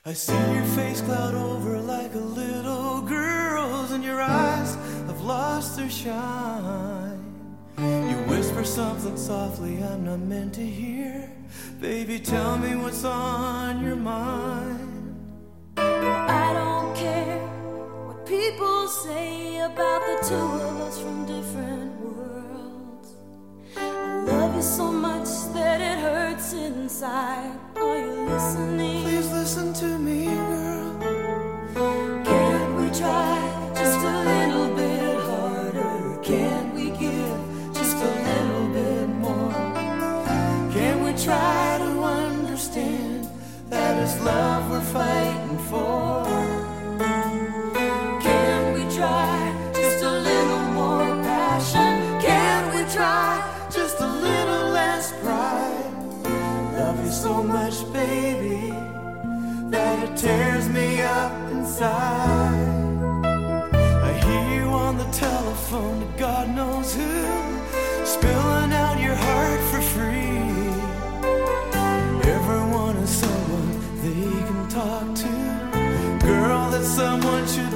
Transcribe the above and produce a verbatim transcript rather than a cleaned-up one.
I see your face cloud over like a little girl's, and your eyes have lost their shine. You whisper something softly I'm not meant to hear. Baby, tell me what's on your mind. I don't care what people say about the two of us from different worlds. I love you so much that it hurts inside. Are you listening? Please listen to me, girl. Can't we try just a little bit harder? Can't we give just a little bit more? Can we try to understand that it's love we're fighting for? Can we try just a little more passion? Can we try just a little less pride? Love you so much, baby, that it tears me up inside. I hear you on the telephone to God knows who, spilling out your heart for free. Everyone is someone they can talk to. Girl, that someone should